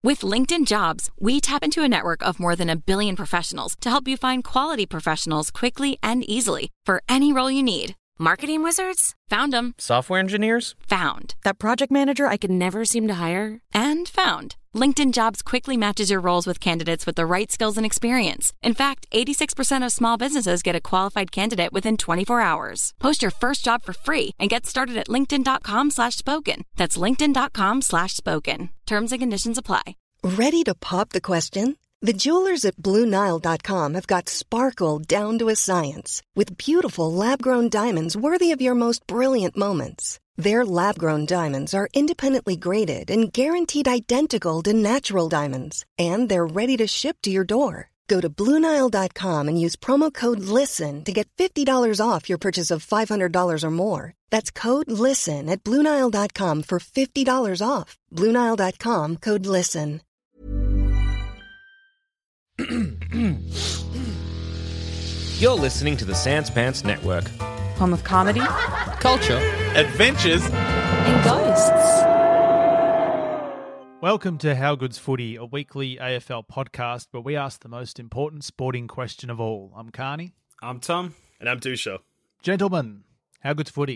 With LinkedIn Jobs, we tap into a network of more than 1 billion professionals to help you find quality professionals quickly and easily for any role you need. Marketing wizards? Found them. Software engineers? Found. That project manager I could never seem to hire? And found. LinkedIn Jobs quickly matches your roles with candidates with the right skills and experience. In fact, 86% of small businesses get a qualified candidate within 24 hours. Post your first job for free and get started at linkedin.com/spoken. That's linkedin.com/spoken. Terms and conditions apply. Ready to pop the question? The jewelers at BlueNile.com have got sparkle down to a science with beautiful lab-grown diamonds worthy of your most brilliant moments. Their lab-grown diamonds are independently graded and guaranteed identical to natural diamonds, and they're ready to ship to your door. Go to BlueNile.com and use promo code LISTEN to get $50 off your purchase of $500 or more. That's code LISTEN at BlueNile.com for $50 off. BlueNile.com, code LISTEN. You're listening to the Sans Pants Network. Home of comedy, Culture. Adventures. and ghosts. Welcome to How Good's Footy, a weekly AFL podcast where we ask the most important sporting question of all. I'm Carney. I'm Tom. And I'm Dusha. Gentlemen, How Good's Footy?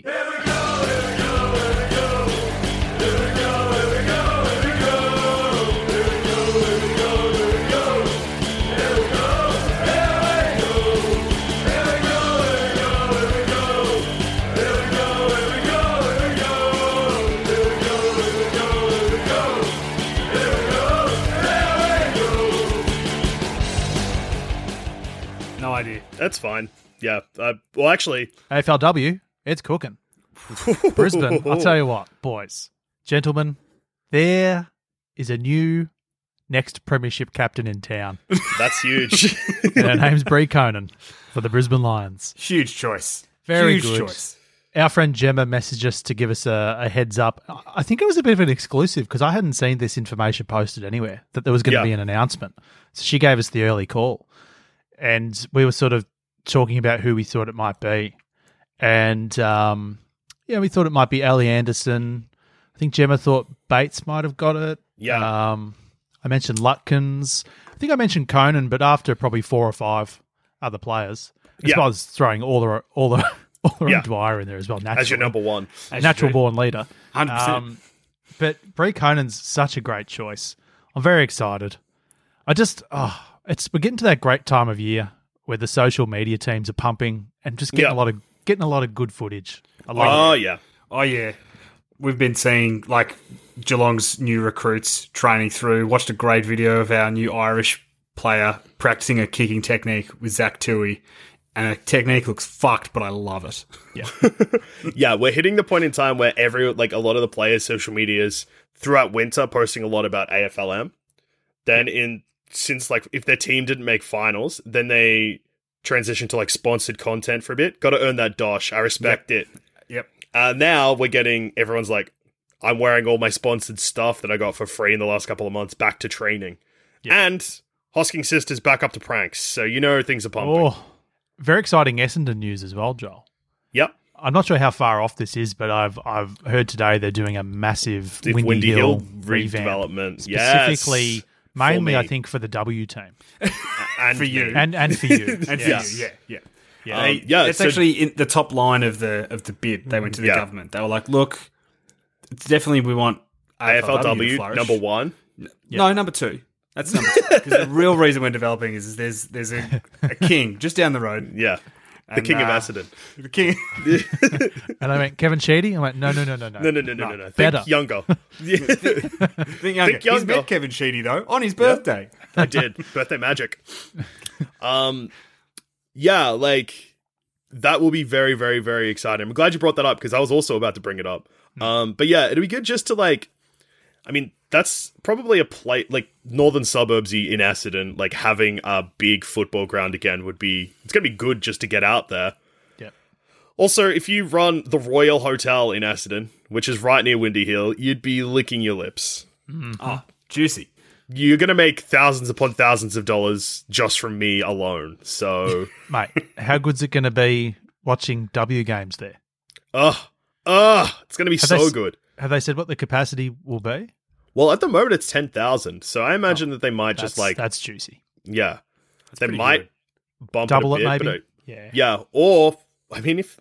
No idea. That's fine. Yeah. Well, actually, AFLW, it's cooking. Brisbane, I'll tell you what, boys, gentlemen, there is a new next premiership captain in town. that's huge. And her name's Bree Conan for the Brisbane Lions. Huge choice. Very Huge good. choice. Our friend Gemma messaged us to give us a heads up. I think it was a bit of an exclusive because I hadn't seen this information posted anywhere that there was going to be an announcement. So she gave us the early call. And we were sort of talking about who we thought it might be. And, we thought it might be Ali Anderson. I think Gemma thought Bates might have got it. Yeah. I mentioned Lutkins. I think I mentioned Conan, but after probably 4 or 5 other players. As well as throwing all the Dwyer in there as well. Naturally. As your number one. Natural born leader. 100%. But Bree Conan's such a great choice. I'm very excited. We're getting to that great time of year where the social media teams are pumping and just getting a lot of good footage. I love it. Yeah. Oh, yeah. We've been seeing, like, Geelong's new recruits training through. Watched a great video of our new Irish player practicing a kicking technique with Zach Tui. And the technique looks fucked, but I love it. Yeah. Yeah, we're hitting the point in time where a lot of the players' social medias throughout winter posting a lot about AFLM. Then since if their team didn't make finals, then they transitioned to sponsored content for a bit. Got to earn that dosh. I respect it. Yep. Now we're getting everyone's I'm wearing all my sponsored stuff that I got for free in the last couple of months back to training. Yep. And Hosking Sisters back up to pranks. So things are pumping. Oh, very exciting Essendon news as well, Joel. Yep. I'm not sure how far off this is, but I've heard today they're doing a massive Windy Hill revamp, redevelopment. Specifically, mainly For me. I think for the W team. And For you. And for you. And Yes. for you, Yeah. It's actually in the top line of the bid. They went to the government. They were like, "Look, it's definitely we want AFLW to AFLW flourish." number 1. No, number 2. That's number 2. Because the real reason we're developing is there's a king just down the road. Yeah. The And, king of Essendon. The king. And I went, Kevin Sheedy? I went, no. No. Better. Think younger. Think younger. He's younger. met Kevin Sheedy though on his birthday. I did. Birthday magic. That will be very, very, very exciting. I'm glad you brought that up because I was also about to bring it up. But yeah, it'd be good just to that's probably a play northern suburbsy in Essendon, having a big football ground again it's going to be good just to get out there. Yep. Also, if you run the Royal Hotel in Essendon, which is right near Windy Hill, you'd be licking your lips. Mm-hmm. Oh, juicy. You're going to make thousands upon thousands of dollars just from me alone. So, Mate, how good's it going to be watching W games there? it's going to be Have good. Have they said what the capacity will be? Well, at the moment it's 10,000, so I imagine that they might just like that's juicy. Yeah, they pretty might bump Double it a bit, it, maybe. but yeah. Or I mean, if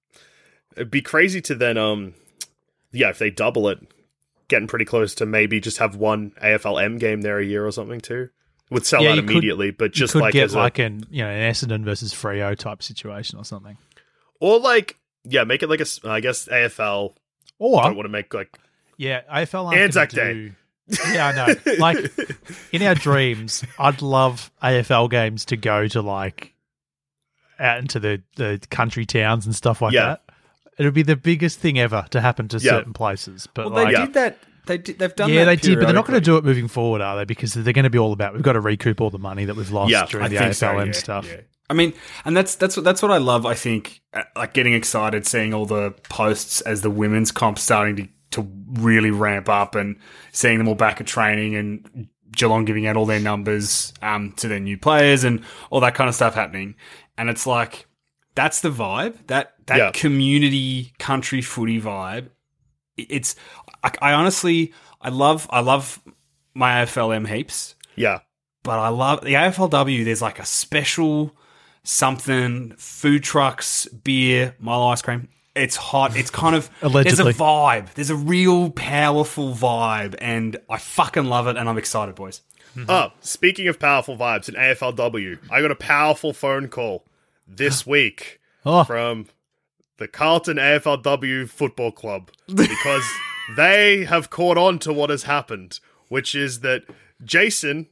it'd be crazy to then if they double it, getting pretty close to maybe just have one AFL-M game there a year or something too. Would sell out immediately, but just you could like get as like an Essendon versus Freo type situation or something. or like make it like I guess AFL. Or I don't want to make like AFL Anzac Day. Yeah, I know. Like in our dreams, I'd love AFL games to go to like out into the country towns and stuff like that. It would be the biggest thing ever to happen to certain places. But they did that. They've done that. Yeah, they did, but they're not going to periodically. do it moving forward, are they? Because they're going to be all about we've got to recoup all the money that we've lost during I the think so, AFLM stuff. Yeah. I mean, and that's what I love. I think like getting excited, seeing all the posts as the women's comp starting to really ramp up, and seeing them all back at training, and Geelong giving out all their numbers to their new players, and all that kind of stuff happening. And it's like that's the vibe, that community country footy vibe. It's I honestly I love my AFLM heaps. Yeah. But I love the AFLW. There's like a special something, food trucks, beer, Milo ice cream. It's hot. It's kind of Allegedly. There's a vibe. There's a real powerful vibe, and I fucking love it. And I'm excited, boys. Oh, speaking of powerful vibes in AFLW, I got a powerful phone call this week from the Carlton AFLW Football Club because they have caught on to what has happened, which is that Jason,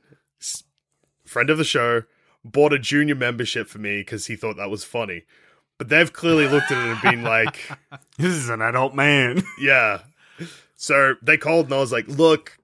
friend of the show, bought a junior membership for me because he thought that was funny. But they've clearly looked at it and been like, This is an adult man. yeah. So they called and I was like, look,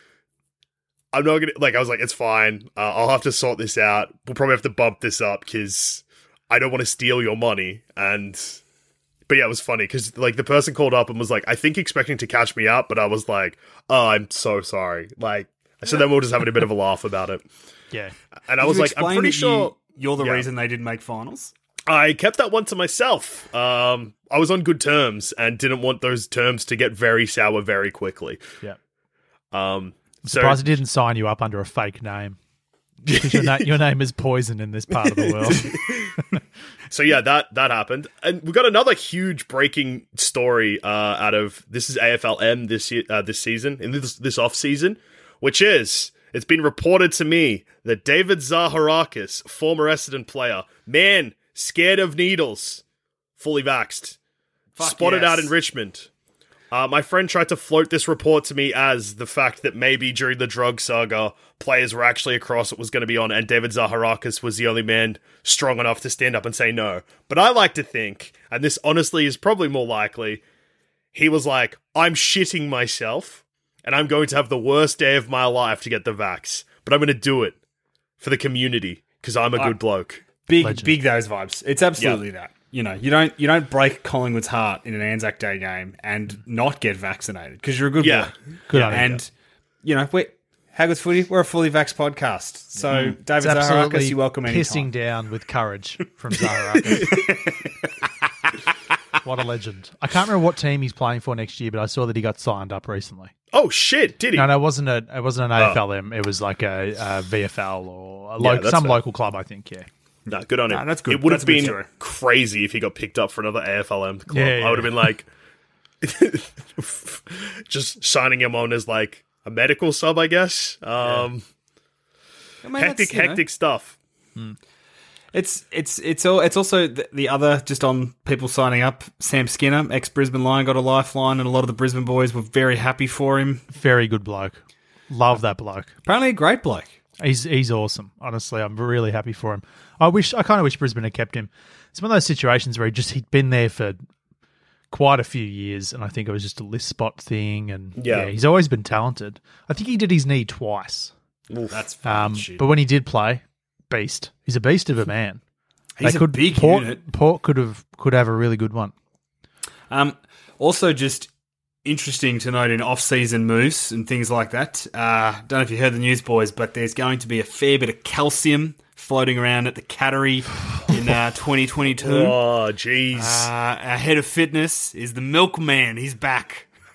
I'm not going to, like, I was like, it's fine. I'll have to sort this out. We'll probably have to bump this up because I don't want to steal your money. But yeah, it was funny because like the person called up and was like, I think expecting to catch me out, but I was like, oh, I'm so sorry. Like, so then we were just having a bit of a laugh about it. Yeah. And I was like, I'm pretty sure you're the Yeah. reason they didn't make finals. I kept that one to myself. I was on good terms and didn't want those terms to get very sour very quickly. Yeah. So Surprised he didn't sign you up under a fake name. Because your name is poison in this part of the world. So yeah, that happened, and we got another huge breaking story out of this is AFLM this year, this season in this off season, which is it's been reported to me that David Zaharakis, former Essendon player, man scared of needles, fully vaxxed, spotted out in Richmond. My friend tried to float this report to me as the fact that maybe during the drug saga, players were actually across what was going to be on, and David Zaharakis was the only man strong enough to stand up and say no. But I like to think, and this honestly is probably more likely, he was like, I'm shitting myself, and I'm going to have the worst day of my life to get the vax, but I'm going to do it for the community, because I'm a good bloke. Big Legend. those vibes. It's absolutely that. You know, you don't break Collingwood's heart in an Anzac Day game and not get vaccinated because you're a good boy. Good on you. And you know, how good's footy? We're a fully vaxxed podcast. So David It's absolutely Zaharakis, you're welcome anytime. pissing down with courage from Zaharakis. What a legend. I can't remember what team he's playing for next year, but I saw that he got signed up recently. Oh shit, did he? No, it wasn't an AFLM. It was like a VFL or that's some fair. local club, I think, yeah. No, good on him. Nah, that's good. It would have That's a good been story. crazy if he got picked up for another AFLM club. Yeah, yeah. I would have been like, just signing him on as like a medical sub, I guess. I mean, Hectic, that's, you know, hectic stuff. It's also the other just on people signing up. Sam Skinner, ex-Brisbane Lion, got a lifeline, and a lot of the Brisbane boys were very happy for him. Very good bloke. Love that bloke. Apparently a great bloke. He's awesome. Honestly, I'm really happy for him. I kind of wish Brisbane had kept him. It's one of those situations where he'd been there for quite a few years, and I think it was just a list spot thing. And Yeah. he's always been talented. I think he did his knee twice. That's fucking shit. But when he did play, beast. He's a beast of a man. He's a big Port, unit. Port could have a really good one. Also, just interesting to note in off-season moves and things like that. Don't know if you heard the news, boys, but there's going to be a fair bit of calcium floating around at the Cattery in 2022. Oh, jeez. Our head of fitness is the milkman. He's back.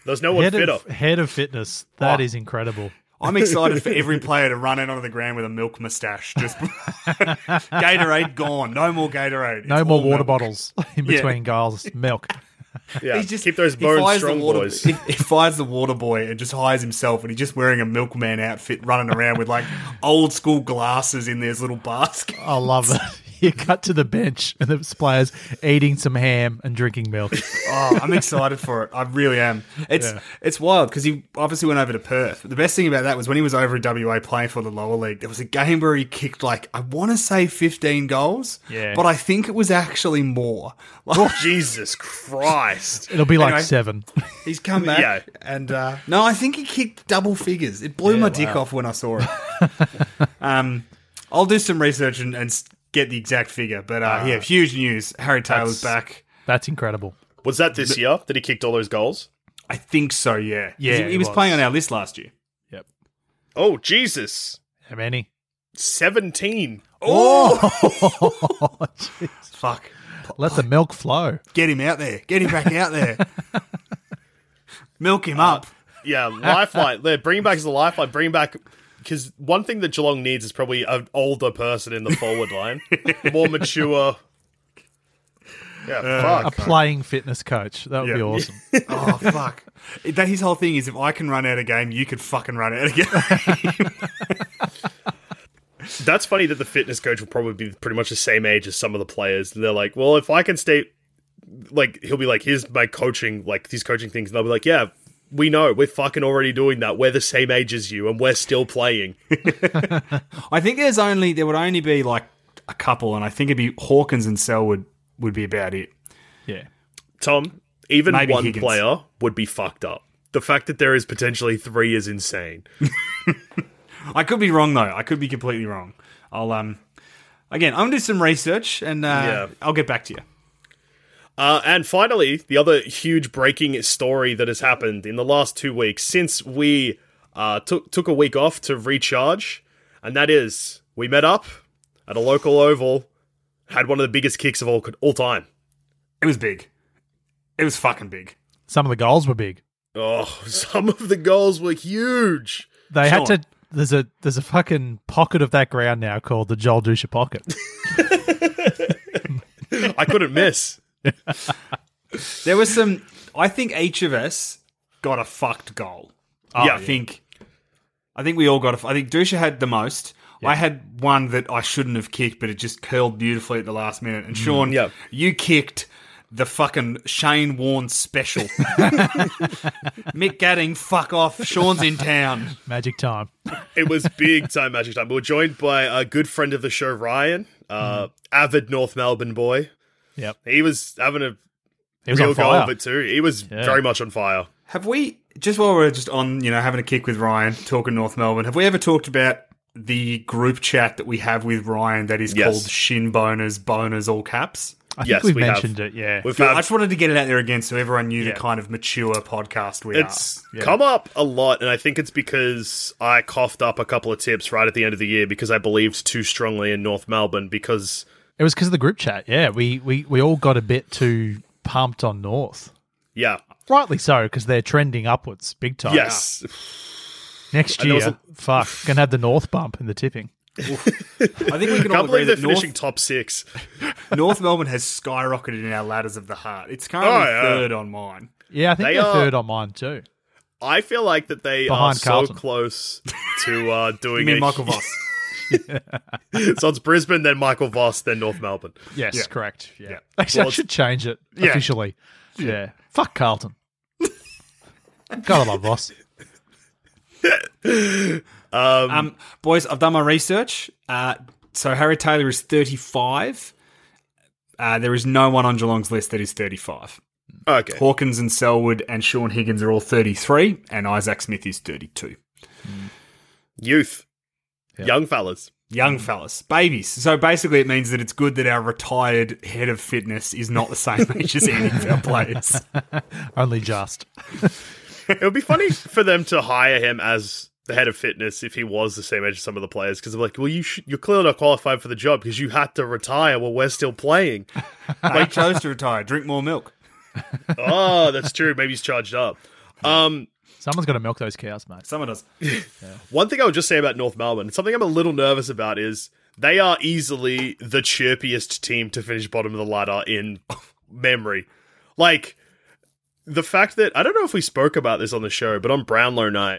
There's no one fitter. Head of fitness. That Oh. is incredible. I'm excited for every player to run out onto the ground with a milk mustache. Just Gatorade gone. No more Gatorade. No It's more all water milk. bottles in Yeah. between goals. Milk. Yeah, He's just, keep those he bones fires strong, the water, boys. He fires the water boy and just hires himself, and he's just wearing a milkman outfit, running around with like old school glasses in this little basket. I love it. You cut to the bench and the players eating some ham and drinking milk. Oh, I'm excited for it. I really am. It's wild because he obviously went over to Perth. The best thing about that was when he was over in WA playing for the lower league, there was a game where he kicked like, I want to say 15 goals, Yeah. but I think it was actually more. Oh, Jesus Christ. It'll be like Anyway. 7. He's come back, Yeah. and no, I think he kicked double figures. It blew my dick off when I saw it. I'll do some research and get the exact figure, but yeah, huge news. Harry Taylor's back. That's incredible. Was that this year that he kicked all those goals? I think so. Yeah, 'Cause Yeah, he it was was. playing on our list last year. Yep. Oh, Jesus. How many? 17. Oh, jeez. Fuck, Let the milk flow. get him out there. Get him back out there. Milk him up. Yeah, lifeline. Bring him back as a lifeline. Bring him back. Because one thing that Geelong needs is probably an older person in the forward line. More mature. Yeah, A fuck. playing fitness coach. That would Yeah. be awesome. Oh fuck! That his whole thing is if I can run out a game, you could fucking run out a game. That's funny that the fitness coach will probably be pretty much the same age as some of the players. And they're like, well, if I can stay... Like, he'll be like, here's my coaching, like, these coaching things. And they'll be like, yeah, we know. We're fucking already doing that. We're the same age as you, and we're still playing. I think there would only be like a couple, and I think it'd be Hawkins and Selwood would be about it. Yeah. Tom, even Maybe one Higgins. player would be fucked up. The fact that there is potentially 3 is insane. I could be wrong though. I could be completely wrong. I'll again, I'm gonna do some research and Yeah. I'll get back to you. And finally, the other huge breaking story that has happened in the last 2 weeks since we took a week off to recharge, and that is we met up at a local oval, had one of the biggest kicks of all time. It was big. It was fucking big. Some of the goals were big. Oh, some of the goals were huge. They had Sean. to. There's a fucking pocket of that ground now called the Joel Dusha pocket. I couldn't miss. There was some. I think each of us got a fucked goal. Yeah. I think we all got. I think Dusha had the most. I had one that I shouldn't have kicked, but it just curled beautifully at the last minute. And Sean, Yeah. you kicked the fucking Shane Warne special. Mick Gadding, fuck off. Sean's in town. Magic time. It was big time magic time. We were joined by a good friend of the show, Ryan, avid North Melbourne boy. Yep. He was having a He was real on go fire. of it too. He was very much on fire. Have we, just while we're just on, having a kick with Ryan, talking North Melbourne, have we ever talked about the group chat that we have with Ryan that is Yes. called Shin Boners, all caps? I think Yes, we've we have. mentioned it. Yeah. We've I had, just wanted to get it out there again so everyone knew Yeah. the kind of mature podcast we it's are. come up a lot, and I think it's because I coughed up a couple of tips right at the end of the year because I believed too strongly in North Melbourne because It was because of the group chat. Yeah. We all got a bit too pumped on North. yeah. Rightly so, because they're trending upwards big time. Yes. Next And there was year, fuck, gonna have the North bump in the tipping. I think we can all Can't agree believe they're that finishing top 6. North Melbourne has skyrocketed in our ladders of the heart. It's currently Oh, yeah. third on mine. Yeah, I think They they're are- third on mine too. I feel like that they are Behind so Carlton. close to You doing mean a- Michael Voss? So it's Brisbane, then Michael Voss, then North Melbourne. Yes, Yeah. correct. Yeah. Yeah. Actually, Well, I should change it Yeah. officially. Yeah. Fuck Carlton. Gotta love Voss. Boys, I've done my research. So Harry Taylor is 35. There is no one on Geelong's list that is 35. Okay. Hawkins and Selwood and Sean Higgins are all 33, and Isaac Smith is 32. Youth. Young fellas. Young fellas, babies. So basically, it means that it's good that our retired head of fitness is not the same age as any of our players. Only just. It would be funny for them to hire him as the head of fitness if he was the same age as some of the players, because they're like, well, you're clearly not qualified for the job because you had to retire while we're still playing. I chose to retire. Drink more milk. Oh, that's true. Maybe he's charged up. Someone's got to milk those cows, mate. Someone does. One thing I would just say about North Melbourne, something I'm a little nervous about is they are easily the chirpiest team to finish bottom of the ladder in memory. Like, the fact that, I don't know if we spoke about this on the show, but on Brownlow night,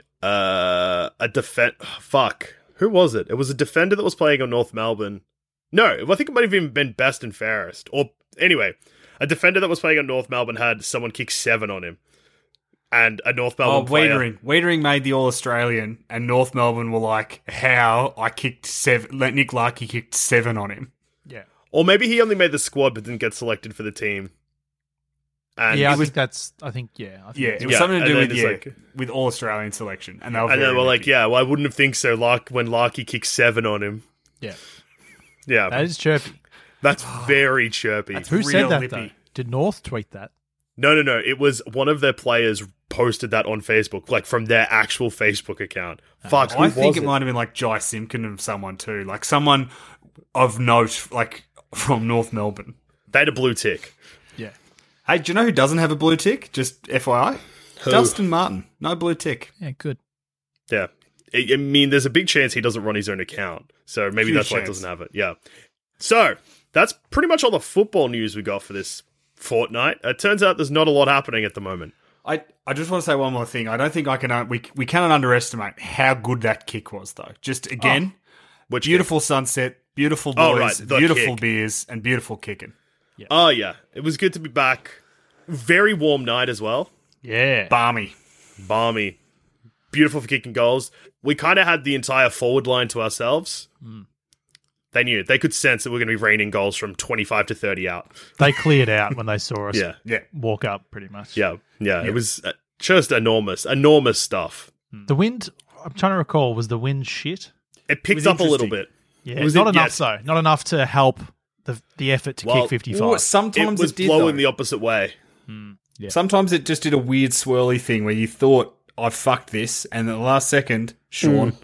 who was it? It was a defender that was playing on North Melbourne. No, I think it might have even been best and fairest. Or, anyway, a defender that was playing on North Melbourne had someone kick 7 on him. And a North Melbourne player... Wiedering made the All-Australian, and North Melbourne were like, how I kicked 7... Nick Larkey kicked 7 on him. Yeah. Or maybe he only made the squad but didn't get selected for the team. And yeah, it I was, think that's... I think, yeah. I think it was something to do and with, then it's with All-Australian selection. And they were like, yeah, well, I wouldn't have think so when Larkey kicked 7 on him. Yeah. Yeah. That is chirpy. That's very chirpy. Who said that, lippy. though? Did North tweet that? No. It was one of their players posted that on Facebook, like from their actual Facebook account. Fuck, who I think was it might have been like Jai Simpkin of someone too. Like someone of note, like from North Melbourne. They had a blue tick. Yeah. Hey, do you know who doesn't have a blue tick? Just FYI. Who? Dustin Martin. No blue tick. Yeah, good. Yeah. I mean, there's a big chance he doesn't run his own account. So maybe Huge that's why he chance. doesn't have it. Yeah. So, that's pretty much all the football news we got for this fortnight. It turns out there's not a lot happening at the moment. I just want to say one more thing. I don't think I can. We cannot underestimate how good that kick was, though. Just again, Which beautiful sunset, beautiful boys, Oh, right, the beautiful kick. beers, and beautiful kicking. Oh, yeah. It was good to be back. Very warm night as well. Yeah. Balmy. Balmy. Beautiful for kicking goals. We kind of had the entire forward line to ourselves. They knew. They could sense that we're going to be raining goals from 25 to 30 out. They cleared out when they saw us Yeah. walk up, pretty much. Yeah. It was just enormous stuff. The wind, I'm trying to recall, was the wind shit? It picked was up a little interesting. bit. Yeah, Was not it- enough, yes. though. Not enough to help the effort to Well, kick 55. Ooh, sometimes It was it did, blowing though. the opposite way. Yeah. Sometimes it just did a weird swirly thing where you thought, I fucked this, and at the last second, Sean.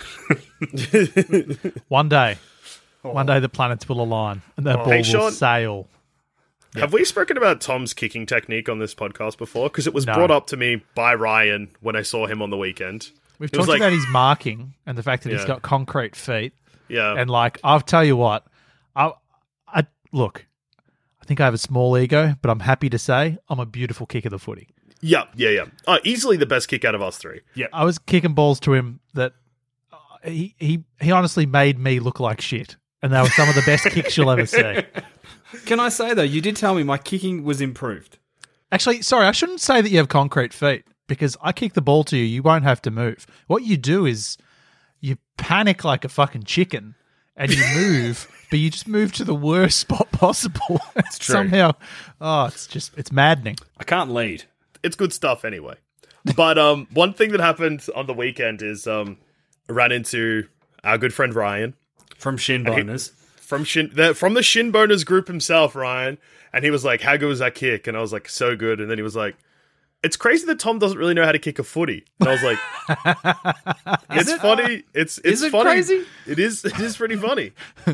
One day the planets will align and the ball Hey, will Sean. sail. Have we spoken about Tom's kicking technique on this podcast before? Because it was No. brought up to me by Ryan when I saw him on the weekend. We've It was talked like- about his marking and the fact that he's Yeah. got concrete feet. Yeah. And I'll tell you what, I look, I think I have a small ego, but I'm happy to say I'm a beautiful kick of the footy. Yeah. Oh, easily the best kick out of us three. I was kicking balls to him that he honestly made me look like shit. And they were some of the best kicks you'll ever see. Can I say, though, you did tell me my kicking was improved. Actually, sorry, I shouldn't say that you have concrete feet because I kick the ball to you, you won't have to move. What you do is you panic like a fucking chicken and you move, but you just move to the worst spot possible. It's true. Somehow, it's maddening. I can't lead. It's good stuff anyway. But one thing that happened on the weekend is I ran into our good friend Ryan. From Shin Boners. From the Shin Boners group himself, Ryan, and he was like, "How good was that kick?" And I was like, "So good." And then he was like, "It's crazy that Tom doesn't really know how to kick a footy." And I was like, "It's funny. It's Is it funny. crazy? It is pretty funny."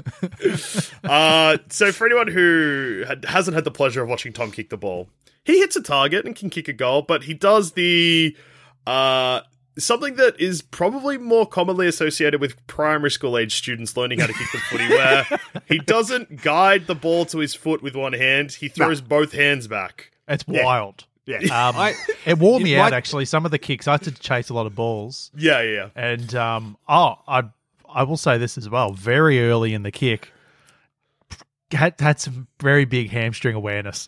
So for anyone who hasn't had the pleasure of watching Tom kick the ball, he hits a target and can kick a goal, but he does the something that is probably more commonly associated with primary school age students learning how to kick the footy, where he doesn't guide the ball to his foot with one hand, he throws both hands back. It's wild. Yeah. It wore me You'd out, like- actually. Some of the kicks, I had to chase a lot of balls. Yeah. And I will say this as well. Very early in the kick, had some very big hamstring awareness.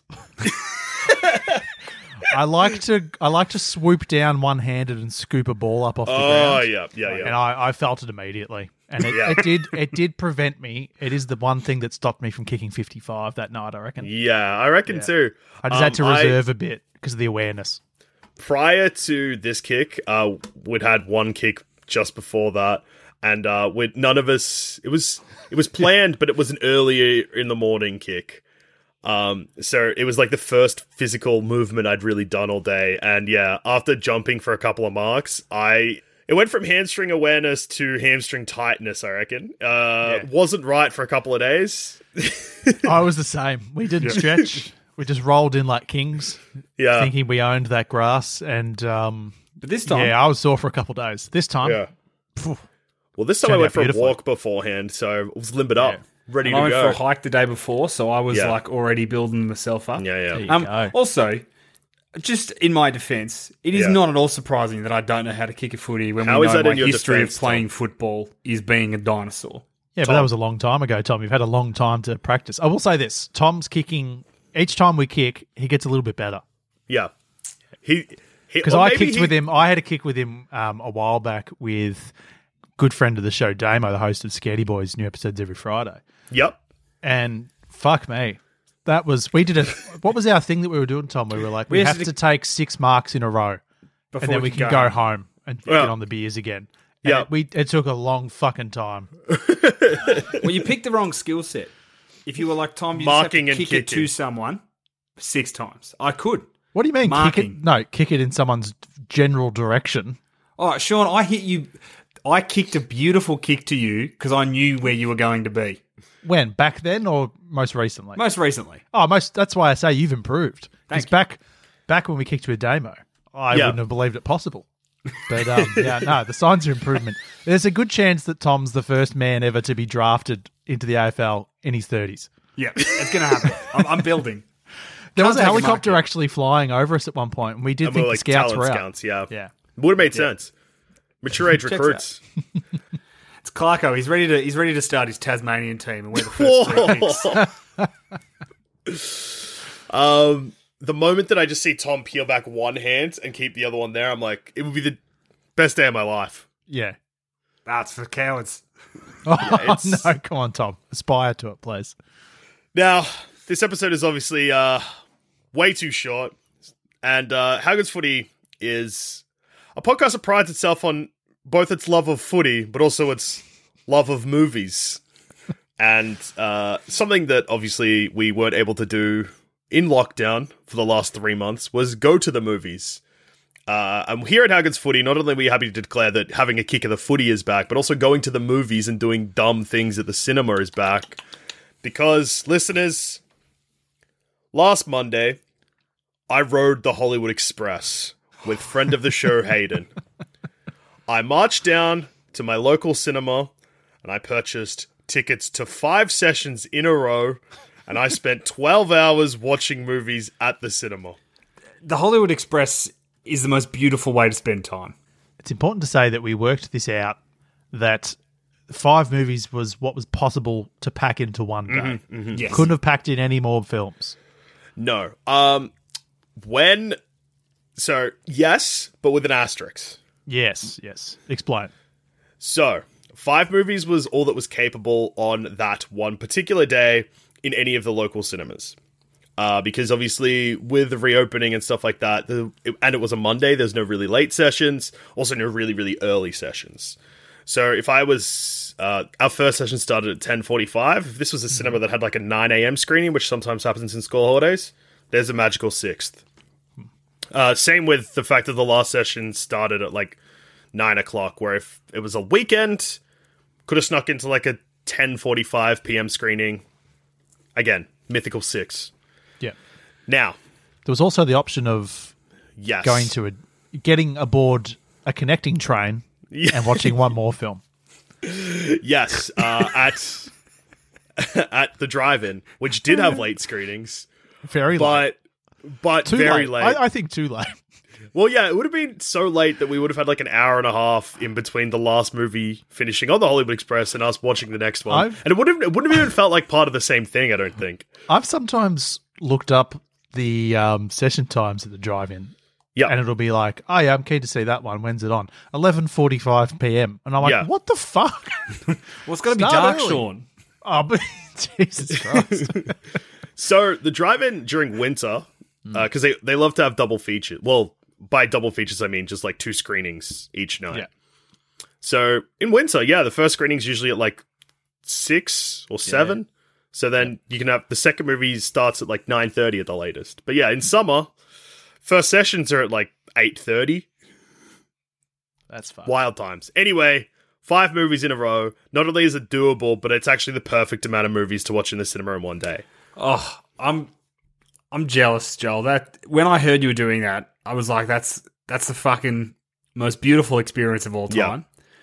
I like to swoop down one handed and scoop a ball up off the Oh, ground. yeah. And I felt it immediately, and it did prevent me. It is the one thing that stopped me from kicking 55 that night. I reckon. Yeah, I reckon too. I just had to reserve a bit because of the awareness. Prior to this kick, we'd had one kick just before that, and none of us. It was planned, but it was an earlier in the morning kick. So it was like the first physical movement I'd really done all day, and yeah, after jumping for a couple of marks, it went from hamstring awareness to hamstring tightness. I reckon wasn't right for a couple of days. I was the same. We didn't stretch. We just rolled in like kings, thinking we owned that grass. And but this time, I was sore for a couple of days. This time, well, this time I went for a walk beforehand, so I was limbered up, ready to go. I went for a hike the day before, so I was like already building myself up. Yeah. Also, just in my defense, it is not at all surprising that I don't know how to kick a footy when How we is know that my in your history defense, of playing Tom? football is being a dinosaur. Yeah, but that was a long time ago, Tom. You've had a long time to practice. I will say this. Tom's kicking, each time we kick, he gets a little bit better. Yeah. Because I kicked with him. I had a kick with him a while back with good friend of the show, Damo, the host of Scaredy Boys, new episodes every Friday. Yep. And fuck me. What was our thing that we were doing, Tom? We were like, we have to take 6 marks in a row and then we can go home and get on the beers again. Yeah. It took a long fucking time. Well, you picked the wrong skill set. If you were like, Tom, you Marking just have to and kick it kicking. to someone 6 times. I could. What do you mean? Marking. Kick it in someone's general direction. All right, Sean, I hit you. I kicked a beautiful kick to you because I knew where you were going to be. When? Back then or most recently? Most recently. That's why I say you've improved. Because Thank back when we kicked with Damo, I wouldn't have believed it possible. But the signs of improvement. There's a good chance that Tom's the first man ever to be drafted into the AFL in his 30s. Yeah, it's going to happen. I'm building. There was a take a helicopter mark, actually flying over us at one point, and we did And think we're the scouts were out. Scouts, yeah. Yeah. Would have made sense. Mature age recruits. It's Clarko. He's ready to start his Tasmanian team and we're the first 3 picks. The moment that I just see Tom peel back one hand and keep the other one there, I'm like, it would be the best day of my life. Yeah. That's for cowards. No, come on, Tom. Aspire to it, please. Now, this episode is obviously way too short, and How Good's Footy is a podcast that prides itself on both its love of footy, but also its love of movies. And something that obviously we weren't able to do in lockdown for the last 3 months was go to the movies. And here at How Good's Footy, not only are we happy to declare that having a kick of the footy is back, but also going to the movies and doing dumb things at the cinema is back. Because, listeners, last Monday, I rode the Hollywood Express with friend of the show, Hayden. I marched down to my local cinema and I purchased tickets to 5 sessions in a row, and I spent 12 hours watching movies at the cinema. The Hollywood Express is the most beautiful way to spend time. It's important to say that we worked this out, that 5 movies was what was possible to pack into one day. Yes. Couldn't have packed in any more films. No. Yes, but with an asterisk. Yes. Explain. So, 5 movies was all that was capable on that one particular day in any of the local cinemas. Because obviously, with the reopening and stuff like that, and it was a Monday, there's no really late sessions, also no really, really early sessions. So if I was, our first session started at 10:45. If this was a cinema that had like a 9 a.m. screening, which sometimes happens in school holidays, there's a magical 6th. Same with the fact that the last session started at like 9 o'clock, where if it was a weekend, could have snuck into like a 10:45 p.m. screening. Again, mythical 6. Yeah. Now, there was also the option of yes, getting aboard a connecting train and watching one more film. Yes, at the drive-in, which did have late screenings, very late, but too very late. late. I think too late. Well, yeah, it would have been so late that we would have had like an hour and a half in between the last movie finishing on the Hollywood Express and us watching the next one, and it wouldn't have even felt like part of the same thing. I don't think. I've sometimes looked up the session times at the drive-in. Yeah, and it'll be like, oh yeah, I'm keen to see that one. When's it on? 11:45 p.m. And I'm like, what the fuck? Well, it's got to be dark, early. Sean. Oh, but Jesus Christ. So the drive-in during winter, because they love to have double features. Well, by double features, I mean just like 2 screenings each night. Yeah. So in winter, the first screening's usually at like 6 or 7. Yeah. So then you can have the second movie starts at like 9:30 at the latest. But yeah, in summer, first sessions are at like 8:30. That's fine. Wild times. Anyway, 5 movies in a row. Not only is it doable, but it's actually the perfect amount of movies to watch in the cinema in one day. Oh, I'm jealous, Joel. That when I heard you were doing that, I was like, that's the fucking most beautiful experience of all time.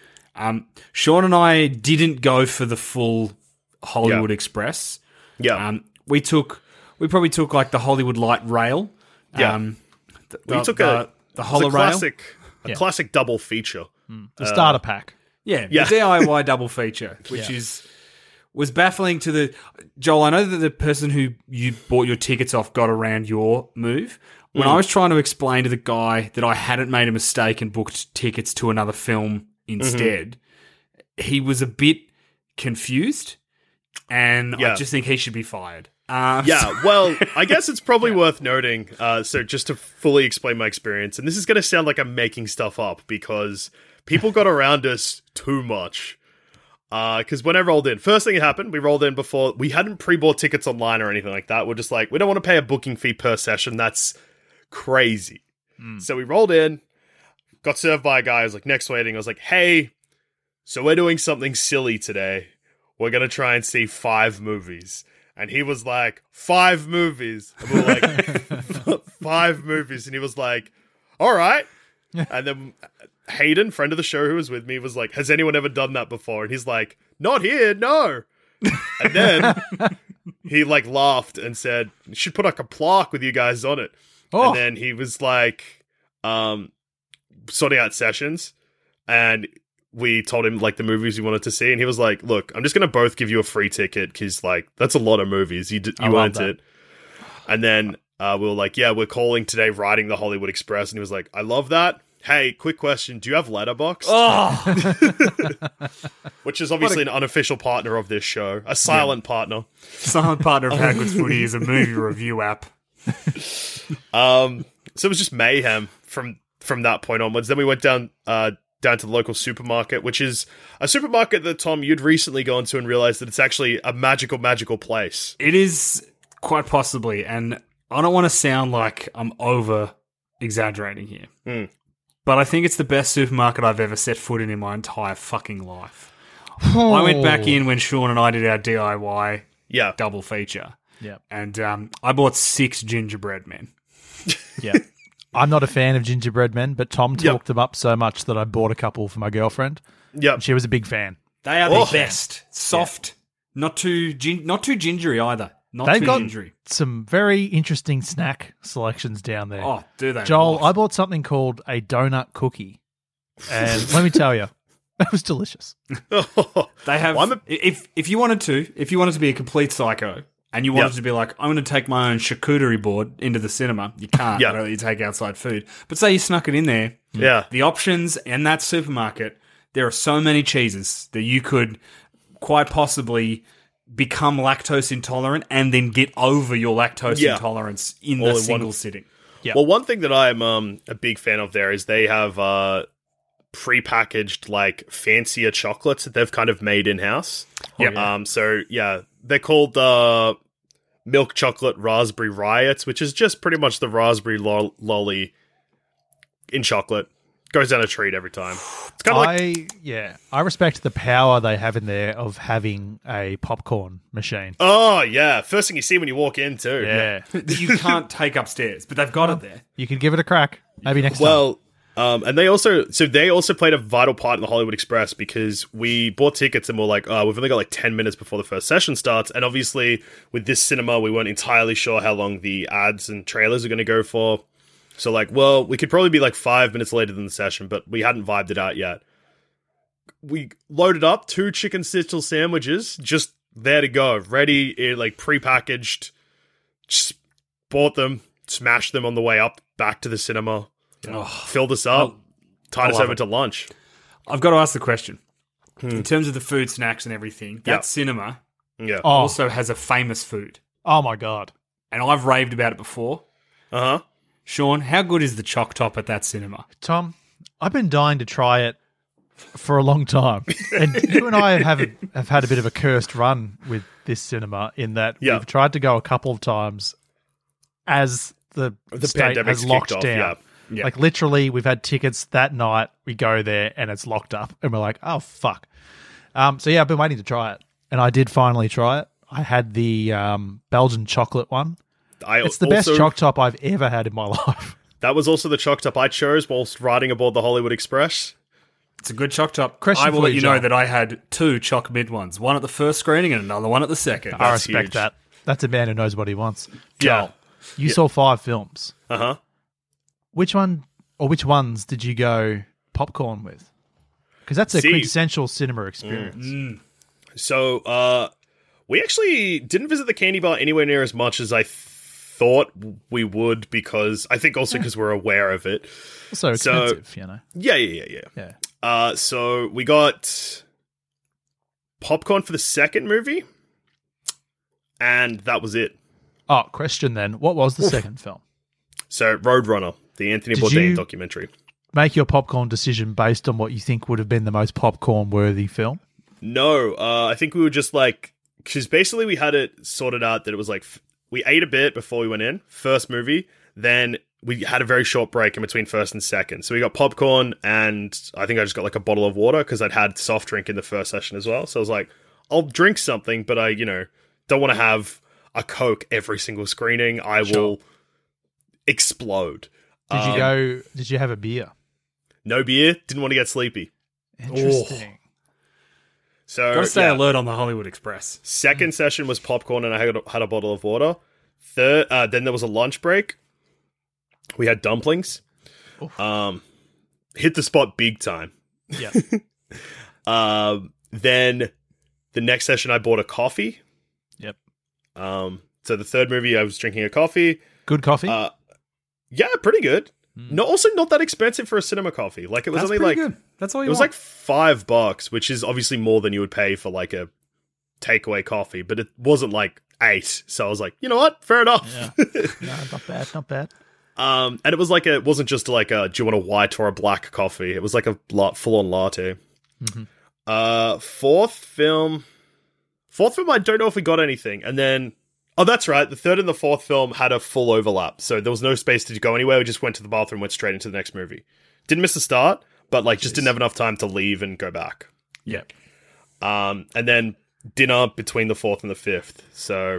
Sean and I didn't go for the full Hollywood Express. Yeah. We probably took like the Hollywood Light Rail. Yeah. We took the Hollow Rail. Classic double feature. The starter pack. Yeah, the DIY double feature, which was baffling to the Joel. I know that the person who you bought your tickets off got around your move. When I was trying to explain to the guy that I hadn't made a mistake and booked tickets to another film instead, he was a bit confused, and I just think he should be fired. Well, I guess it's probably worth noting, so just to fully explain my experience, and this is going to sound like I'm making stuff up because people got around us too much. Because when I rolled in, first thing that happened, we rolled in before, we hadn't pre-bought tickets online or anything like that. We're just like, we don't want to pay a booking fee per session. That's crazy. So we rolled in, got served by a guy. I was like, next waiting. I was like, hey, so we're doing something silly today. We're going to try and see 5 movies. And he was like, 5 movies. And we were like, 5 movies. And he was like, all right. And then Hayden, friend of the show who was with me, was like, has anyone ever done that before? And he's like, not here, no. And then he like laughed and said, you should put like a plaque with you guys on it. Oh. And then he was like, sorting out sessions. And we told him like the movies we wanted to see. And he was like, look, I'm just going to both give you a free ticket because like, that's a lot of movies. You earned it. And then we were like, yeah, we're calling today Riding the Hollywood Express. And he was like, I love that. Hey, quick question. Do you have Letterboxd? Oh! Which is obviously an unofficial partner of this show. A silent partner. Silent partner of How Good's Footy is a movie review app. So it was just mayhem from that point onwards. Then we went down to the local supermarket, which is a supermarket that, Tom, you'd recently gone to and realized that it's actually a magical place. It is quite possibly, and I don't want to sound like I'm over-exaggerating here. But I think it's the best supermarket I've ever set foot in my entire fucking life. I went back in when Sean and I did our DIY double feature. Yeah. And I bought 6 gingerbread men. Yeah. I'm not a fan of gingerbread men, but Tom talked them up so much that I bought a couple for my girlfriend. Yep. She was a big fan. They are the best. Soft. Not too gingery either. They've got some very interesting snack selections down there. Oh, do they? Joel, I bought something called a donut cookie. And let me tell you, it was delicious. They have, if you wanted to be a complete psycho and you wanted to be like, I'm going to take my own charcuterie board into the cinema, you can't. You don't let you take outside food. But say you snuck it in there. Yeah. The options in that supermarket, there are so many cheeses that you could quite possibly become lactose intolerant and then get over your lactose intolerance in a single sitting. Yep. Well, one thing that I'm a big fan of there is they have pre-packaged like fancier chocolates that they've kind of made in-house. They're called milk chocolate raspberry riots, which is just pretty much the raspberry lolly in chocolate. Goes down a treat every time. It's kind of I respect the power they have in there of having a popcorn machine. Oh yeah, first thing you see when you walk in too. Yeah. That you can't take upstairs, but they've got it there. You can give it a crack. Maybe next time. Well, and they also played a vital part in the Hollywood Express because we bought tickets and we're like, oh, we've only got like 10 minutes before the first session starts. And obviously with this cinema, we weren't entirely sure how long the ads and trailers are going to go for. So like, well, we could probably be like 5 minutes later than the session, but we hadn't vibed it out yet. We loaded up 2 chicken schnitzel sandwiches, just there to go, ready, like pre-packaged. Just bought them, smashed them on the way up back to the cinema. Filled us up, tied us over to lunch. I've got to ask the question. In terms of the food, snacks and everything, that cinema also has a famous food. Oh my God. And I've raved about it before. Uh-huh. Sean, how good is the Choc Top at that cinema? Tom, I've been dying to try it for a long time. And you and I have had a bit of a cursed run with this cinema in that we've tried to go a couple of times as the state has locked down. Yeah. Like literally, we've had tickets that night. We go there and it's locked up, and we're like, "Oh fuck!" So I've been waiting to try it, and I did finally try it. I had the Belgian chocolate one. It's the best choc top I've ever had in my life. That was also the choc top I chose whilst riding aboard the Hollywood Express. It's a good choc top. Question I will for let you, you know Joel. that I had 2 choc mid ones. One at the first screening and another one at the second. I That's respect huge. that. That's a man who knows what he wants. Yeah. You saw 5 films. Uh-huh. Which ones did you go popcorn with? Because that's a See- quintessential cinema experience. So, we actually didn't visit the candy bar anywhere near as much as I thought we would, because I think also because we're aware of it. Also expensive, you know. Yeah. So we got popcorn for the second movie, and that was it. Oh, question then. What was the second film? So Roadrunner, the Anthony Did Bourdain you- documentary. Make your popcorn decision based on what you think would have been the most popcorn-worthy film? No, I think we were just like, because basically we had it sorted out that it was like, we ate a bit before we went in, first movie, then we had a very short break in between first and second. So we got popcorn, and I think I just got like a bottle of water because I'd had soft drink in the first session as well. So I was like, I'll drink something, but I, don't want to have a Coke every single screening. I will explode. Did you have a beer? No beer, didn't want to get sleepy. Interesting. So Gotta stay yeah. alert on the Hollywood Express. Second session was popcorn, and I had a bottle of water. Third, then there was a lunch break. We had dumplings. Hit the spot big time. Yeah. Then the next session, I bought a coffee. Yep. So the third movie, I was drinking a coffee. Good coffee? Yeah, pretty good. No, also not that expensive for a cinema coffee. Like it was That's only pretty like good. That's all you it was want. like $5, which is obviously more than you would pay for like a takeaway coffee, but it wasn't like $8. So I was like, you know what? Fair enough. No, not bad. And it was like it wasn't just like a do you want a white or a black coffee? It was like a full on latte. Fourth film, I don't know if we got anything. And then that's right, the third and the fourth film had a full overlap, so there was no space to go anywhere. We just went to the bathroom, went straight into the next movie. Didn't miss the start, but like just didn't have enough time to leave and go back. Yeah. And then dinner between the fourth and the fifth. So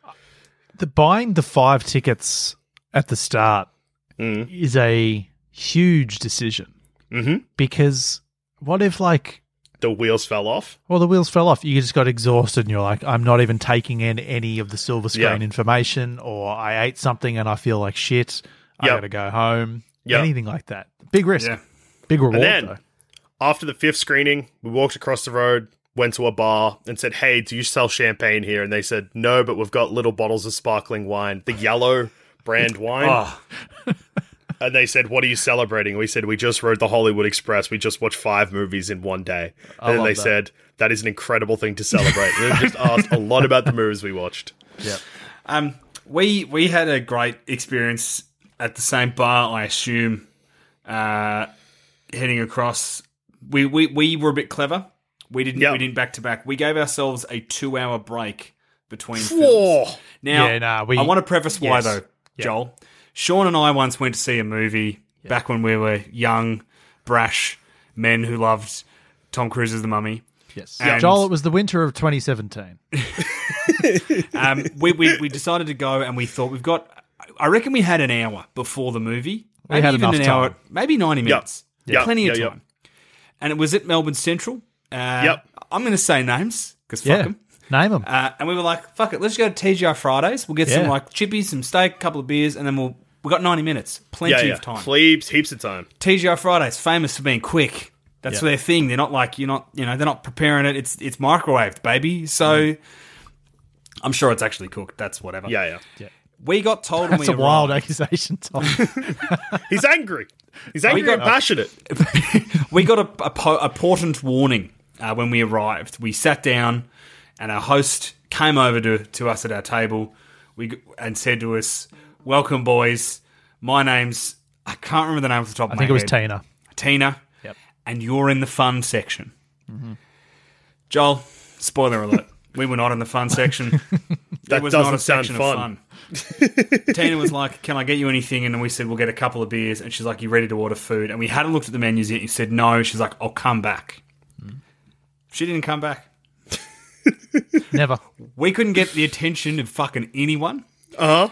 Buying the 5 tickets at the start is a huge decision. Because what if, like, the wheels fell off. the wheels fell off. You just got exhausted and you're like, I'm not even taking in any of the silver screen Yeah. information, or I ate something and I feel like shit. I Yep. got to go home. Yep. Anything like that. Big risk. Yeah. Big reward, And then, though. after the fifth screening, we walked across the road, went to a bar, and said, hey, do you sell champagne here? And they said, no, but we've got little bottles of sparkling wine, the yellow brand wine. Oh, And they said, what are you celebrating? We said, we just rode the Hollywood Express. We just watched 5 movies in one day. And then love they that. said, that is an incredible thing to celebrate. And they just asked a lot about the movies we watched. Yeah. we had a great experience at the same bar, I assume, heading across. We were a bit clever. We didn't back to back. We gave ourselves a 2-hour break between films. Now, I want to preface why Yes. though, Yeah. Joel. Sean and I once went to see a movie back when we were young, brash men who loved Tom Cruise's The Mummy. Yes. And- Joel, it was the winter of 2017. We decided to go, and we thought I reckon we had an hour before the movie. We Maybe had even enough an hour, time. maybe 90 minutes. Yep. Plenty of Yep. time. And it was at Melbourne Central. Yep. I'm going to say names because fuck Yeah. them. Name them. And we were like, fuck it, let's go to TGI Fridays. We'll get some Yeah. like chippies, some steak, a couple of beers, and then we got 90 minutes. Plenty of time. Heaps of time. TGI Fridays, famous for being quick. That's their thing. They're not like they're not preparing it. It's microwaved, baby. So I'm sure it's actually cooked. That's whatever. Yeah. We got told That's when a we wild arrived. accusation, Tom. He's angry. He's angry and passionate. We got a portent warning when we arrived. We sat down, and our host came over to us at our table and said to us, "Welcome, boys. My name's I can't remember the name off the top I of my think it was head. Tina. Tina. Yep. And you're in the fun section." Joel, spoiler alert. We were not in the fun section. That It was not a doesn't sound section fun. of fun. Tina was like, "Can I get you anything?" And we said, "We'll get a couple of beers." And she's like, "You ready to order food?" And we hadn't looked at the menus yet. You said no. She's like, "I'll come back." She didn't come back. Never. We couldn't get the attention of fucking anyone. Uh-huh.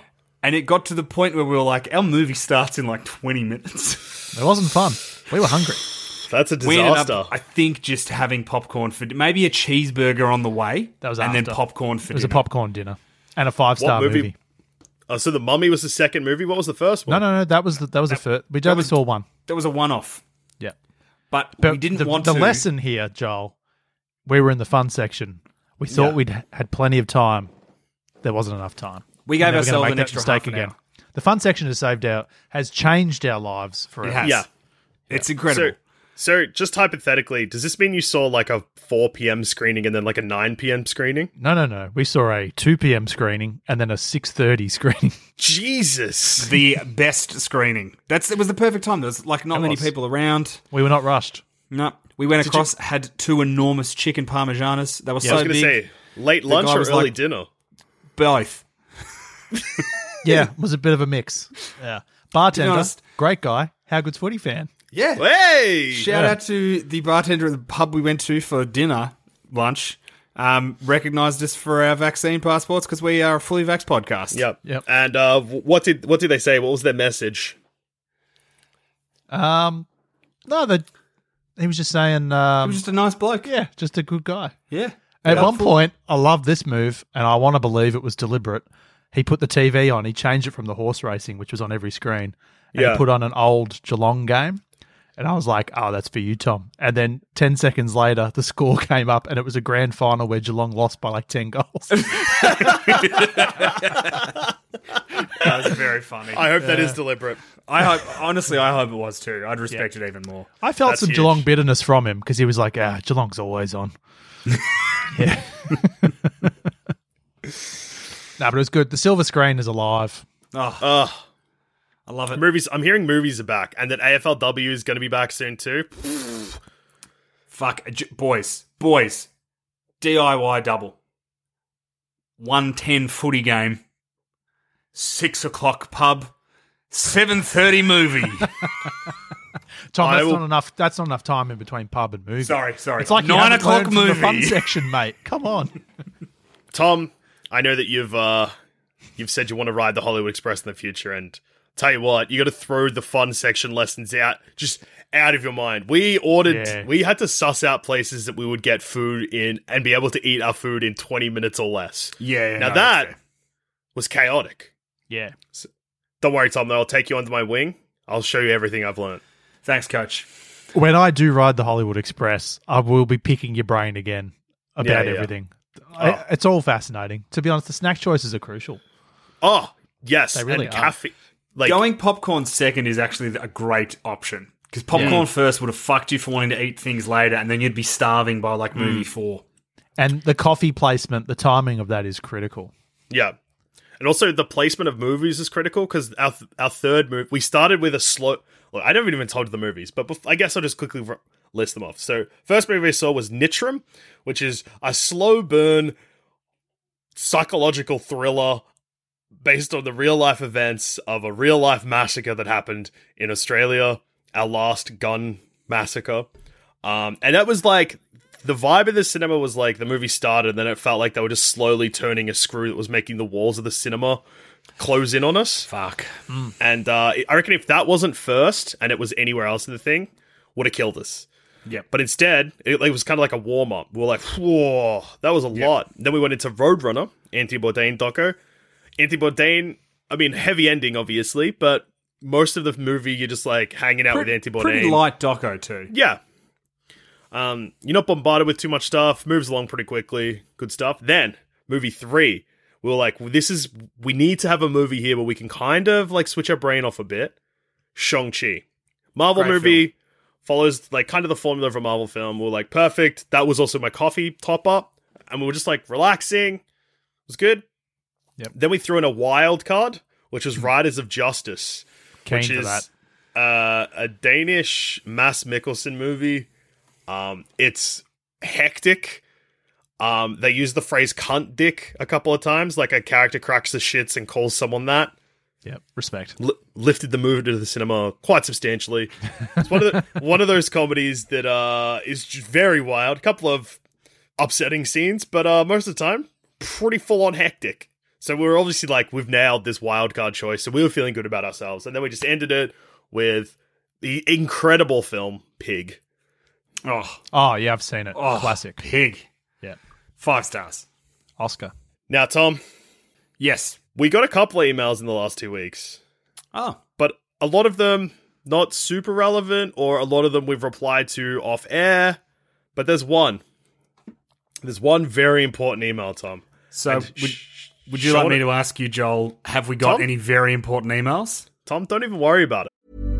And it got to the point where we were like, our movie starts in like 20 minutes. It wasn't fun. We were hungry. That's a We ended disaster. up, I think, just having popcorn for maybe a cheeseburger on the way. That was and then after. popcorn for It was a dinner. popcorn dinner and a 5-star What movie? movie. So the Mummy was the second movie. What was the first one? No. That was the first. We only saw one. That was a one-off. Yeah. But But we didn't the, want the to. lesson here, Joel. We were in the fun section. We thought Yeah. we'd had plenty of time. There wasn't enough time. We gave We're never gonna ourselves make an that extra mistake half an again. hour. The fun section has changed our lives forever. It has. Yeah. It's incredible. So just hypothetically, does this mean you saw like a 4 p.m. screening and then like a 9 p.m. screening? No. We saw a 2 p.m. screening and then a 6:30 screening. Jesus. The best screening. It was the perfect time. There was like not It many was. people around. We were not rushed. No. We went across, had 2 enormous chicken parmesanas. They were I so was going to big. say, late lunch guy or was early like- dinner? Both. Yeah, it was a bit of a mix. Yeah. Bartender, honest- great guy. How good's footy fan? Yeah. Hey! Shout out to the bartender at the pub we went to for dinner, lunch. Recognised us for our vaccine passports because we are a fully vax podcast. Yep. And what did they say? What was their message? No, he was just saying, He was just a nice bloke. yeah, just a good guy. Yeah. At one point, I love this move, and I want to believe it was deliberate. He put the TV on. He changed it from the horse racing, which was on every screen, and Yeah. he put on an old Geelong game. And I was like, oh, that's for you, Tom. And then 10 seconds later, the score came up, and it was a grand final where Geelong lost by like 10 goals. That was very funny. I hope that is deliberate. I hope it was too. I'd respect it even more. I felt That's some huge. Geelong bitterness from him because he was like, Geelong's always on. Yeah. No, but it was good. The silver screen is alive. I love it. Movies. I'm hearing movies are back, and that AFLW is going to be back soon too. Fuck. Boys. DIY double. 1:10 footy game. 6 o'clock pub. 7:30 movie. Tom, I that's will- not enough. That's not enough time in between pub and movie. Sorry. It's like 9 o'clock from the fun movie. section, mate. Come on. Tom, I know that you've said you want to ride the Hollywood Express in the future, and tell you what, you got to throw the fun section lessons out of your mind. We had to suss out places that we would get food in and be able to eat our food in 20 minutes or less. Yeah. Now no, that that's fair. was chaotic. Yeah. Don't worry, Tom, though. I'll take you under my wing. I'll show you everything I've learned. Thanks, Coach. When I do ride the Hollywood Express, I will be picking your brain again about Yeah. everything. It's all fascinating. To be honest, the snack choices are crucial. Oh, yes. They really and are. caffeine. Like, Going popcorn second is actually a great option. Because popcorn first would have fucked you for wanting to eat things later, and then you'd be starving by like movie 4. And the coffee placement, the timing of that is critical. yeah. And also, the placement of movies is critical because our third movie, we started with a slow. Well, I never even told you the movies, but I guess I'll just quickly list them off. So, first movie I saw was Nitram, which is a slow burn psychological thriller based on the real life events of a real life massacre that happened in Australia, our last gun massacre. And that was like, the vibe of the cinema was like the movie started, and then it felt like they were just slowly turning a screw that was making the walls of the cinema close in on us. Fuck. And I reckon if that wasn't first and it was anywhere else in the thing, would have killed us. Yeah. But instead, it was kind of like a warm-up. We were like, whoa, that was a lot. Then we went into Roadrunner, Anthony Bourdain doco. Anthony Bourdain, I mean, heavy ending, obviously, but most of the movie, you're just like hanging out with Anthony Bourdain. Pretty light doco too. Yeah. You're not bombarded with too much stuff, moves along pretty quickly, good stuff. Then, movie 3, we were like, we need to have a movie here where we can kind of like switch our brain off a bit. Shang-Chi. Marvel Great movie follows like kind of the formula of a Marvel film. We're like, perfect. That was also my coffee top up. And we were just like relaxing. It was good. Yep. Then we threw in a wild card, which was Riders of Justice. Keen which for is that. a Danish Mads Mikkelsen movie. It's hectic. They use the phrase cunt dick a couple of times, like a character cracks the shits and calls someone that. Yeah, respect. Lifted the movie to the cinema quite substantially. It's one of those comedies that is just very wild. A couple of upsetting scenes, but most of the time, pretty full on hectic. So we were obviously like, we've nailed this wildcard choice, so we were feeling good about ourselves. And then we just ended it with the incredible film, Pig. Oh, yeah, I've seen it. Classic. Pig. Yeah. 5 stars. Oscar. Now, Tom, Yes. we got a couple of emails in the last 2 weeks, Oh. but a lot of them not super relevant, or a lot of them we've replied to off air. But there's one. There's one very important email, Tom. So And would you like Sean- me to ask you, Joel, have we got Tom? any very important emails? Tom, don't even worry about it.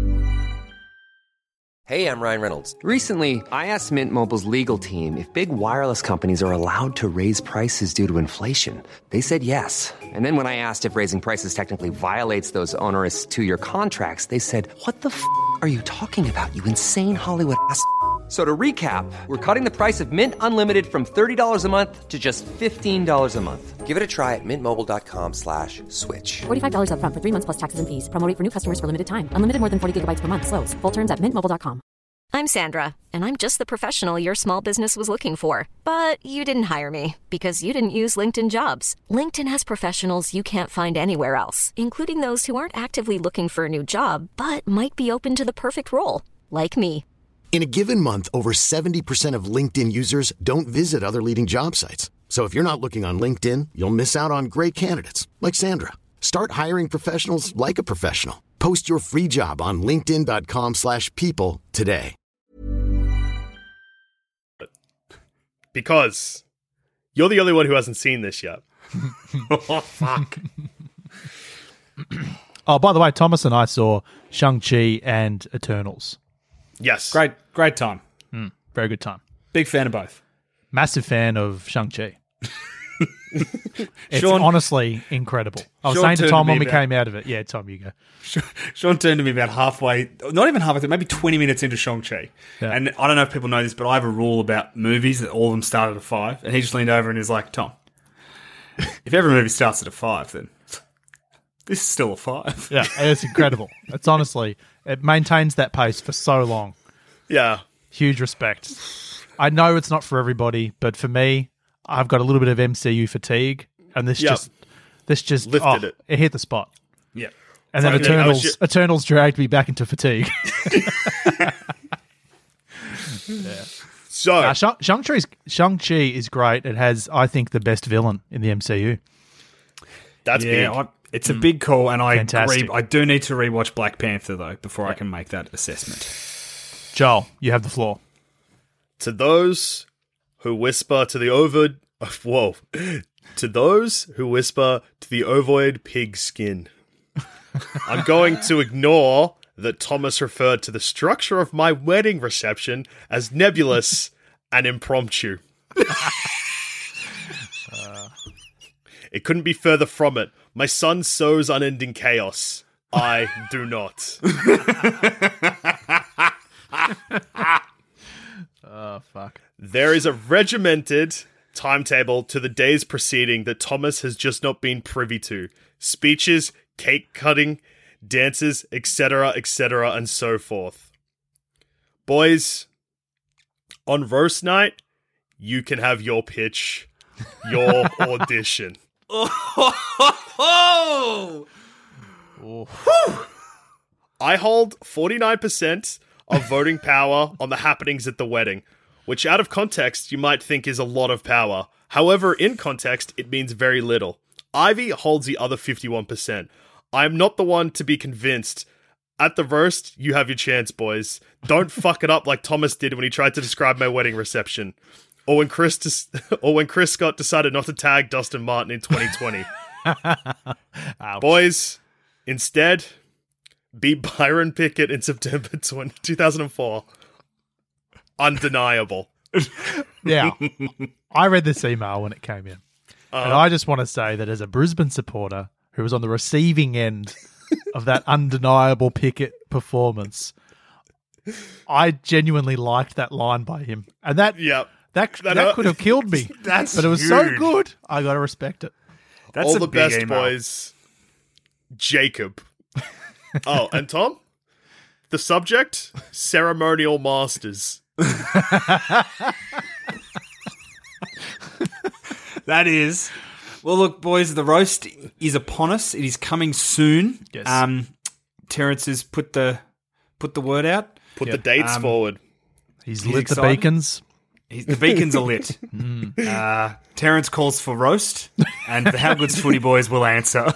Hey, I'm Ryan Reynolds. Recently, I asked Mint Mobile's legal team if big wireless companies are allowed to raise prices due to inflation. They said yes. And then when I asked if raising prices technically violates those onerous 2-year contracts, they said, "What the f*** are you talking about, you insane Hollywood ass?" So to recap, we're cutting the price of Mint Unlimited from $30 a month to just $15 a month. Give it a try at mintmobile.com/switch. $45 up front for 3 months plus taxes and fees. Promo rate for new customers for limited time. Unlimited more than 40 gigabytes per month. Slows full terms at mintmobile.com. I'm Sandra, and I'm just the professional your small business was looking for. But you didn't hire me because you didn't use LinkedIn Jobs. LinkedIn has professionals you can't find anywhere else, including those who aren't actively looking for a new job, but might be open to the perfect role, like me. In a given month, over 70% of LinkedIn users don't visit other leading job sites. So if you're not looking on LinkedIn, you'll miss out on great candidates like Sandra. Start hiring professionals like a professional. Post your free job on linkedin.com/people today. Because you're the only one who hasn't seen this yet. Oh, fuck. Oh, by the way, Thomas and I saw Shang-Chi and Eternals. Yes. Great time. Very good time. Big fan of both. Massive fan of Shang-Chi. It's Sean- honestly incredible. I was Sean saying to turned Tom to when me we about- came out of it. Yeah, Tom, you go. Sean turned to me about halfway, not even halfway, maybe 20 minutes into Shang-Chi. Yeah. And I don't know if people know this, but I have a rule about movies that all of them start at a 5. And he just leaned over and he's like, Tom, if every movie starts at a 5, then this is still a 5. Yeah, it's incredible. It's honestly, it maintains that pace for so long. Yeah. Huge respect. I know it's not for everybody, but for me, I've got a little bit of MCU fatigue, and this Yep. just Lifted it. It hit the spot. Yeah. And then It's like, I was Eternals dragged me back into fatigue. So, Shang-Chi is great. It has, I think, the best villain in the MCU. that's big. It's a big call, and I Fantastic. agree. I do need to rewatch Black Panther, though, before I can make that assessment. Joel, you have the floor. To those who whisper to the ovoid... Whoa. To those who whisper to the ovoid pig skin. I'm going to ignore that Thomas referred to the structure of my wedding reception as nebulous and impromptu. It couldn't be further from it. My son sows unending chaos. I do not. Oh, fuck. There is a regimented timetable to the days preceding that Thomas has just not been privy to. Speeches, cake cutting, dances, etc., and so forth. Boys, on roast night, you can have your pitch, your audition. I hold 49% of voting power on the happenings at the wedding, which out of context you might think is a lot of power. However, in context, it means very little. Ivy holds the other 51%. I am not the one to be convinced. At the roast, you have your chance, boys. Don't fuck it up like Thomas did when he tried to describe my wedding reception. Or when Chris Scott decided not to tag Dustin Martin in 2020. Boys, instead, be Byron Pickett in September 2004. Undeniable. Yeah. I read this email when it came in. And I just want to say that as a Brisbane supporter who was on the receiving end of that undeniable Pickett performance, I genuinely liked that line by him. And that could have killed me. But it was so huge. good. I got to respect it. That's All a the big best, email. boys. Jacob. Oh, and Tom? The subject? Ceremonial Masters. That is Well, look, boys, the roast is upon us. It is coming soon. Yes. Terrence has put the word out. Put the dates forward. He's He's lit excited. the beacons. The beacons are lit. Terrence calls for roast, and the How Good's Footy Boys will answer.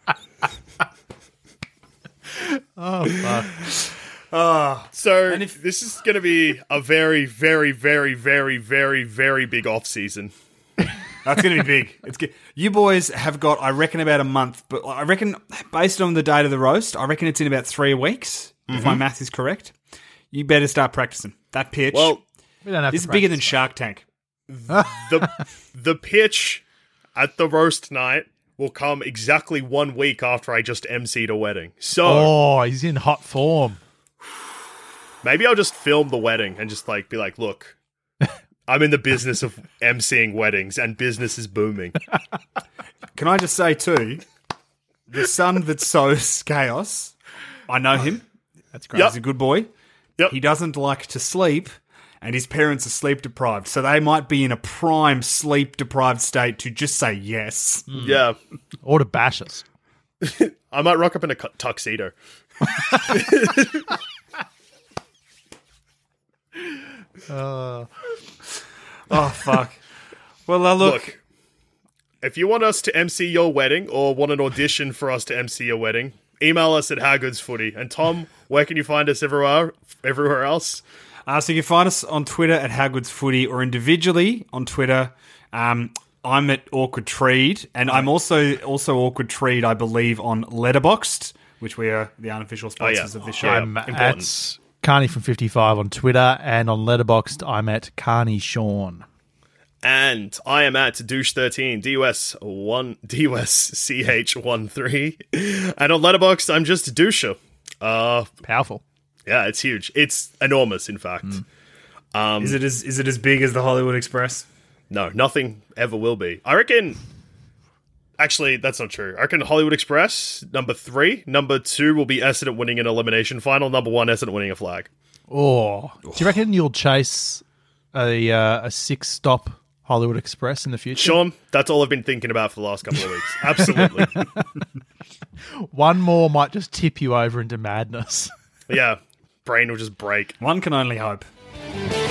Oh, fuck. So this is going to be a very, very, very, very, very, very big off season. That's going to be big. It's good. You boys have got, I reckon, about a month, but I reckon, based on the date of the roast, I reckon it's in about 3 weeks, if my math is correct. You better start practicing. That pitch, Well, We don't have this to is bigger than practice. Shark Tank. the pitch at the roast night will come exactly 1 week after I just emceed a wedding. So Oh, he's in hot form. maybe I'll just film the wedding and just be like, look, I'm in the business of emceeing weddings and business is booming. Can I just say, too, the son that sows chaos, I know him. That's great. Yep. He's a good boy. Yep. He doesn't like to sleep, and his parents are sleep deprived. So they might be in a prime sleep deprived state to just say yes. Yeah. Or to bash us. I might rock up in a tuxedo. Oh, fuck. Well, Look, if you want us to MC your wedding or want an audition for us to MC your wedding, email us at HowGoodsFooty. And Tom, where can you find us everywhere else? So you can find us on Twitter at HowGoodsFooty or individually on Twitter. I'm at Awkward Treed, and I'm also Awkward Treed, I believe, on Letterboxd, which we are the unofficial sponsors of this show. I'm at Carney from 55 on Twitter, and on Letterboxd, I'm at Carney Sean. And I am at Douche13, DUSCH13. And on Letterboxd, I'm just Doucher. Powerful. Yeah, it's huge. It's enormous, in fact. Is it as big as the Hollywood Express? No, nothing ever will be. I reckon... Actually, that's not true. I reckon Hollywood Express, number 3. Number 2 will be Essendon winning an elimination final. Number 1, Essendon winning a flag. Oh. Do you reckon you'll chase a 6-stop Hollywood Express in the future? Sean, that's all I've been thinking about for the last couple of weeks. Absolutely. One more might just tip you over into madness. Yeah, brain will just break. One can only hope.